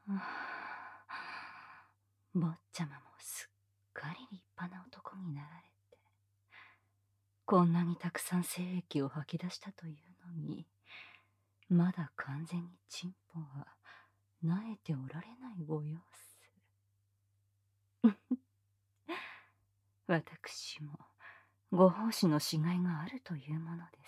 坊ちゃまもすっかり立派な男になられて、こんなにたくさん精液を吐き出したというのに、まだ完全にチンポはなえておられないご様子。私もご奉仕のしがいがあるというものです。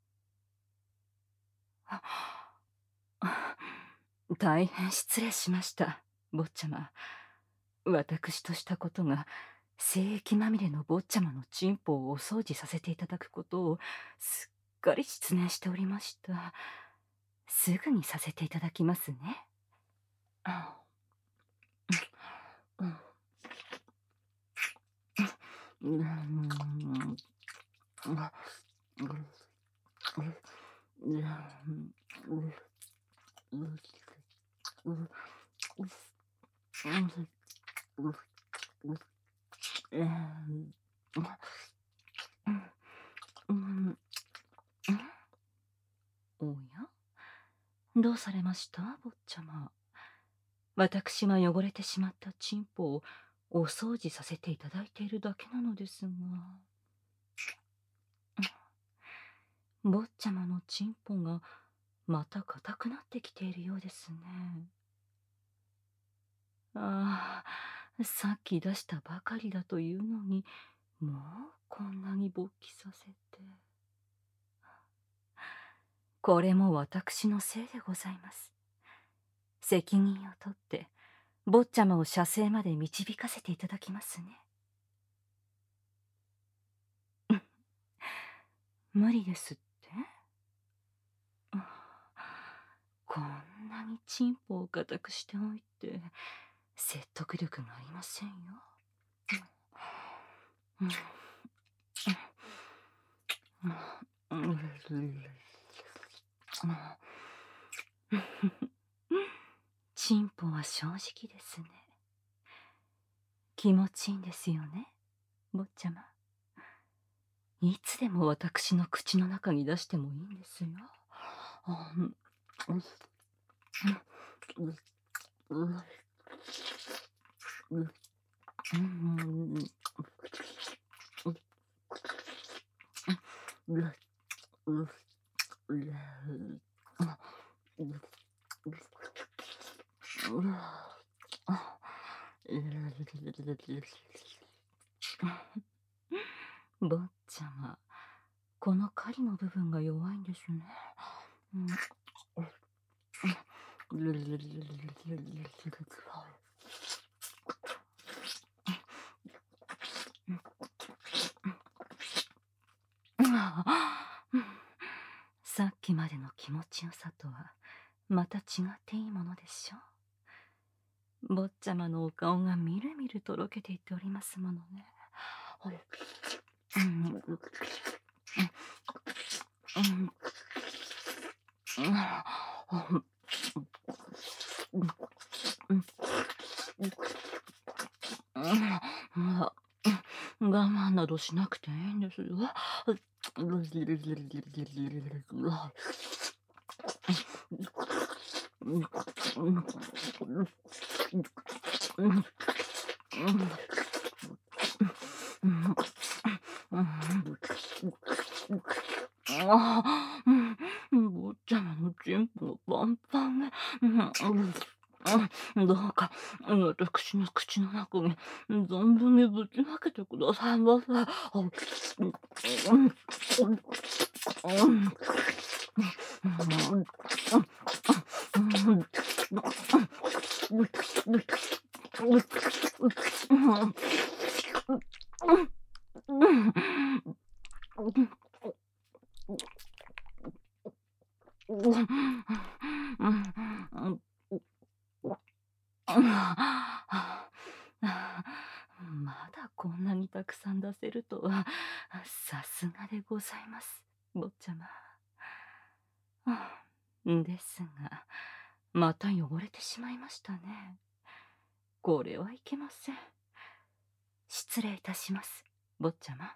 大変失礼しました、坊ちゃま。私としたことが、精液まみれの坊ちゃまのチンポをお掃除させていただくことをすっかり失念しておりました。すぐにさせていただきますね。おや、どうされました、坊ちゃま。私が汚れてしまったチンポをお掃除させていただいているだけなのですが。坊ちゃまのチンポがまた硬くなってきているようですね。ああ、さっき出したばかりだというのに、もうこんなに勃起させて。これも私のせいでございます。責任を取って坊ちゃまを射精まで導かせていただきますね。無理ですって？こんなにチンポを固くしておいて説得力がありませんよ。チンポは正直ですね。気持ちいいんですよね、坊ちゃま。いつでも私の口の中に出してもいいんですよ。坊ちゃま、この狩りの部分が弱いんですね。さっきまでの気持ちよさとはまた違っていいものでしょう。坊ちゃまのお顔がみるみるとろけていっておりますものね。我慢などしなくていいんですよ。坊ちゃまのチンポがパンパンね。どうか私の口の中に存分にぶちまけてくださいませ。まだこんなにたくさん出せるとは、さすがでございます、坊ちゃま。ですが、また汚れてしまいましたね。これはいけません。失礼いたします、坊ちゃま。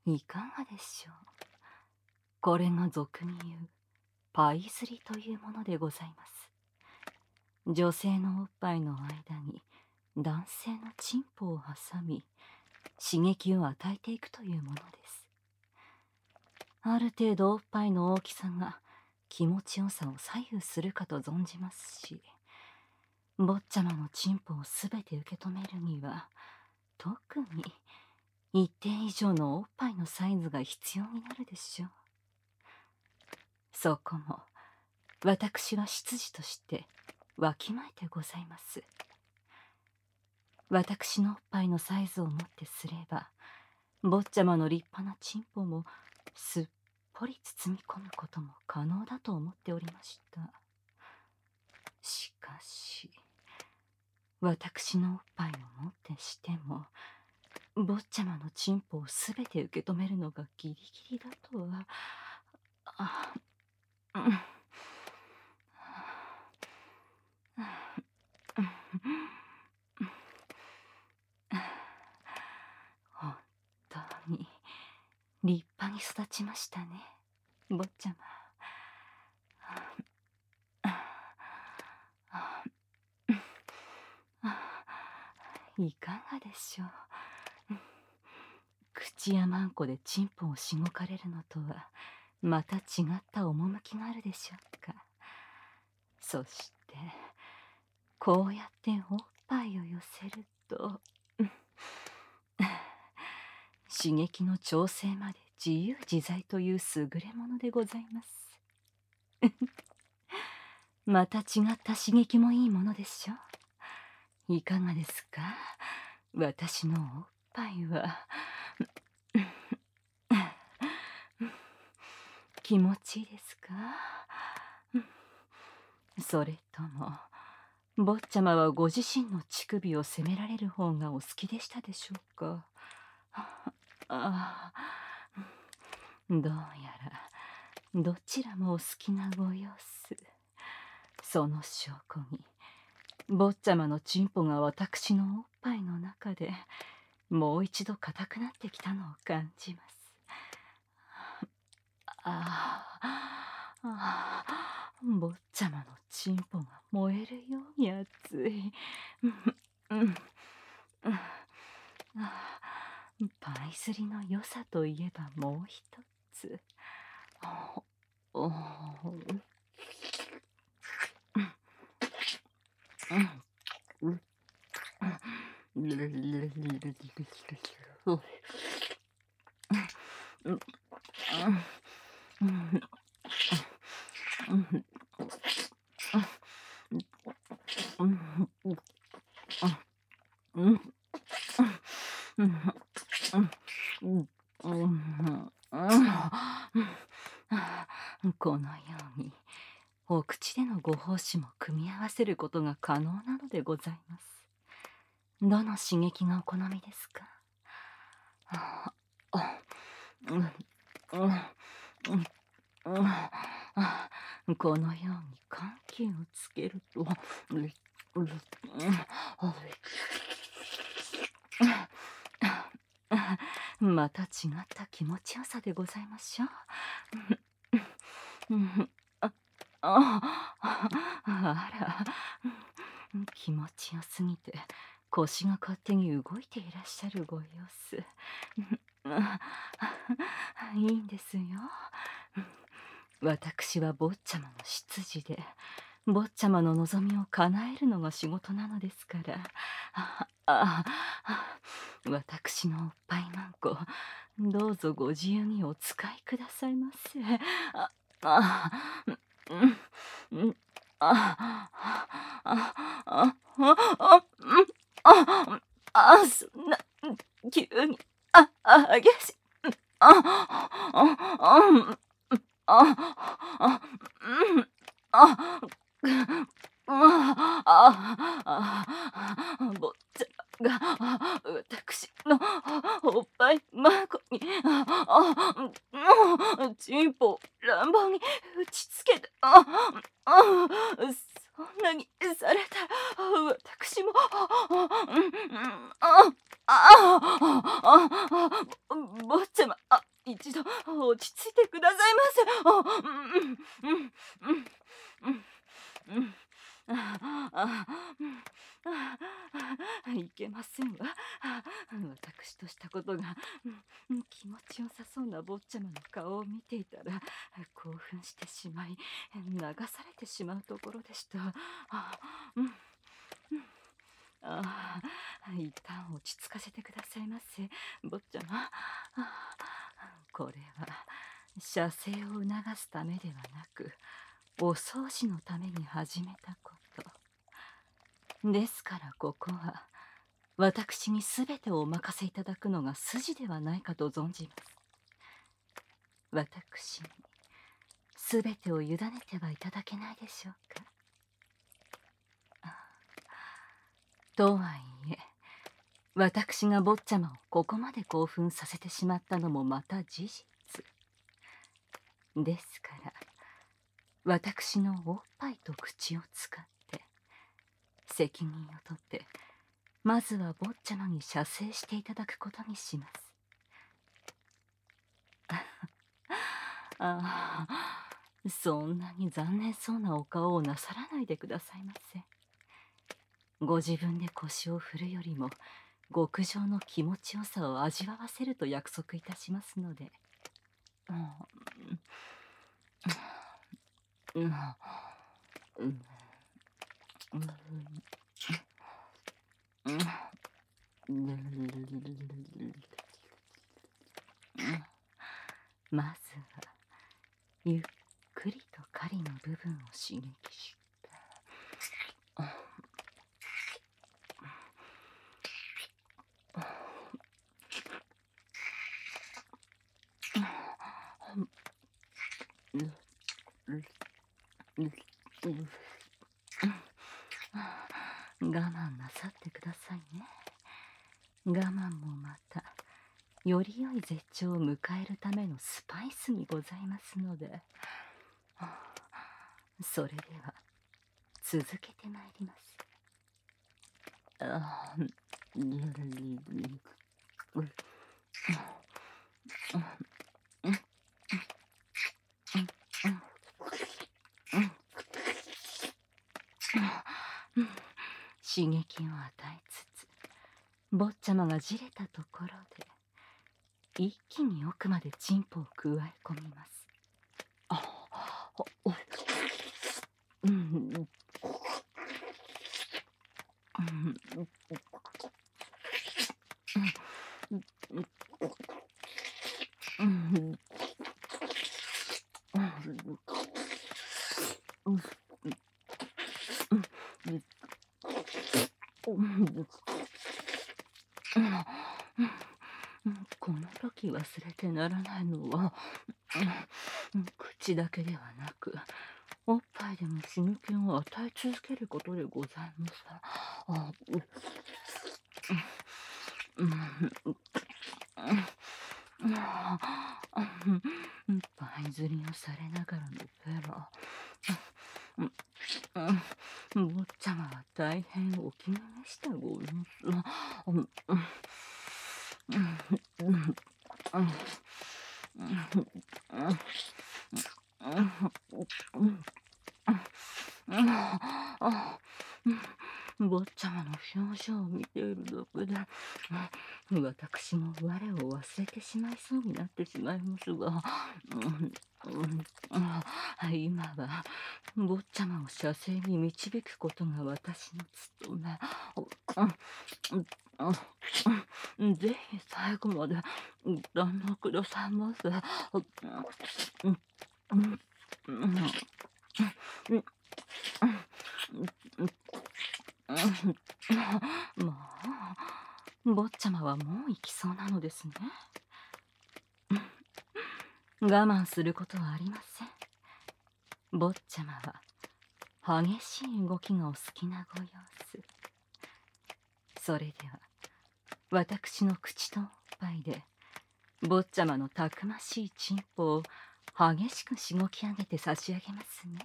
いかがでしょう。これが俗に言うパイ釣りというものでございます。女性のおっぱいの間に男性のチンポを挟み、刺激を与えていくというものです。ある程度おっぱいの大きさが気持ちよさを左右するかと存じますし、坊ちゃまのチンポをすべて受け止めるには、特に一定以上のおっぱいのサイズが必要になるでしょう。そこも私は執事としてわきまえてございます。私のおっぱいのサイズをもってすれば、坊ちゃまの立派なチンポもすっぽり包み込むことも可能だと思っておりました。しかし私のおっぱいをもってしても、坊ちゃまのチンポをすべて受け止めるのがギリギリだとは。本当に立派に育ちましたね、坊ちゃま。いかがでしょう。口やマンコでチンポをしごかれるのとはまた違った趣があるでしょうか。そしてこうやっておっぱいを寄せると刺激の調整まで自由自在という優れものでございます。また違った刺激もいいものでしょう。いかがですか、私のおっぱいは。気持ちいいですか。それとも坊ちゃまはご自身の乳首を責められる方がお好きでしたでしょうか。どうやらどちらもお好きなご様子。その証拠に坊ちゃまのチンポが私のおっぱいの中でもう一度硬くなってきたのを感じます。坊ちゃまのチンポが燃えるように熱い。パイ釣りの良さといえばもう一つ。このようにお口でのご奉仕も組み合わせることが可能なのでございます。どの刺激がお好みですか。このように緩急をつけるとまた違った気持ちよさでございましょう。あら、気持ちよすぎて腰が勝手に動いていらっしゃるご様子。いいんですよ。私は坊ちゃまの執事で、坊ちゃまの望みを叶えるのが仕事なのですから。私のおっぱいマンコ、どうぞご自由にお使いくださいませ。そんな急に激しい。坊ちゃまが私のおっぱいマンコにチンポを乱暴に打ちつけて、そんなにされたら私も坊ちゃま一度落ち着いてくださいませ。うんうんうんうんうんああいけませんわ。私としたことが気持ちよさそうな坊ちゃまの顔を見ていたら興奮してしまい流されてしまうところでした。うんうん一旦落ち着かせてくださいませ、坊ちゃま。これは射精を促すためではなくお掃除のために始めたことですから、ここは私に全てをお任せいただくのが筋ではないかと存じます。私に全てを委ねてはいただけないでしょうか。とはいえ私が坊ちゃまをここまで興奮させてしまったのもまた事実ですから、私のおっぱいと口を使って責任を取ってまずは坊ちゃまに射精していただくことにします。そんなに残念そうなお顔をなさらないでくださいませ。ご自分で腰を振るよりも極上の気持ちよさを味わわせると約束いたしますので。まずはゆっくりと狩りの部分を刺激して、我慢なさってくださいね。我慢もまたより良い絶頂を迎えるためのスパイスにございますので。それでは続けてまいります。刺激を与えつつ坊ちゃまがじれたところで一気に奥までチンポを加え込みます。この時忘れてならないのは口だけではなくおっぱいでも刺激を与え続けることでございます。パイ釣りをされながらのペロ。坊ちゃまは大変お気に召したご様子。坊ちゃまの表情を見ているだけで私も我を忘れてしまいそうになってしまいますが、今は坊ちゃまを射精に導くことが私の務め。ぜひ最後までご堪能くださいませ。まあ、坊ちゃまはもう行きそうなのですね。我慢することはありません。坊ちゃまは激しい動きがお好きなご様子。それでは私の口とおっぱいで坊ちゃまのたくましいチンポを激しくしごき上げて差し上げますね。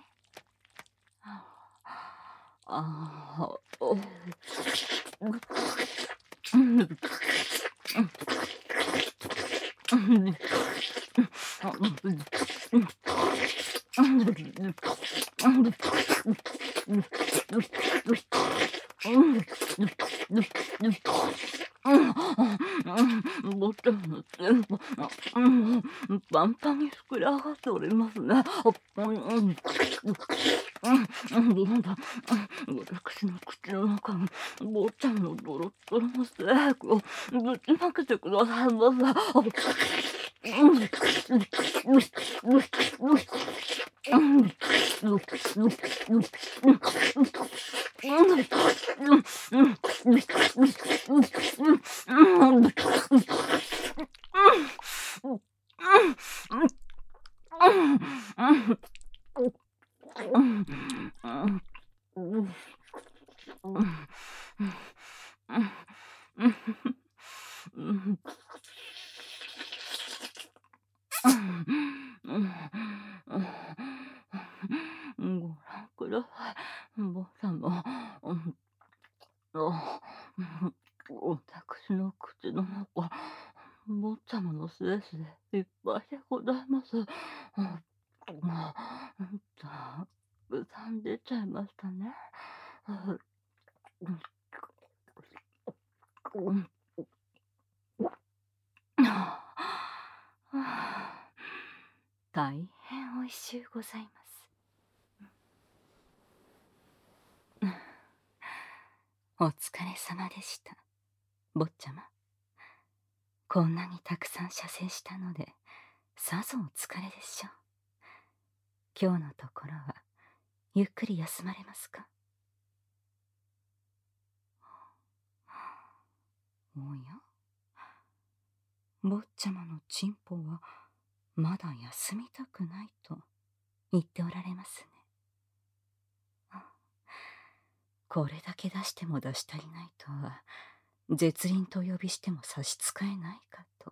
ボタンの全部、パンパンに膨れ上がっておりますね。どうだ、私の口の中に坊ちゃんのドロッドロの精液をぶちまけてくださいまご覧ください、坊ちゃま。私の口の中、坊ちゃまの精子でいっぱいでございます。たくさん出ちゃいましたね。大変おいしゅうございます。お疲れ様でした、坊ちゃま。こんなにたくさん射精したので、さぞお疲れでしょう。今日のところは、ゆっくり休まれますか？おや？坊ちゃまのチンポは、まだ休みたくないと言っておられますね。これだけ出しても出し足りないとは、絶倫と呼びしても差し支えないかと。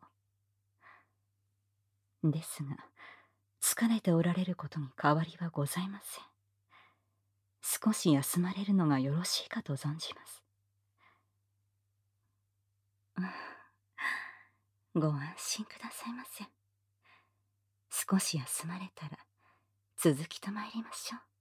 ですが、疲れておられることに変わりはございません。少し休まれるのがよろしいかと存じます。ご安心くださいませ。少し休まれたら続きと参りましょう。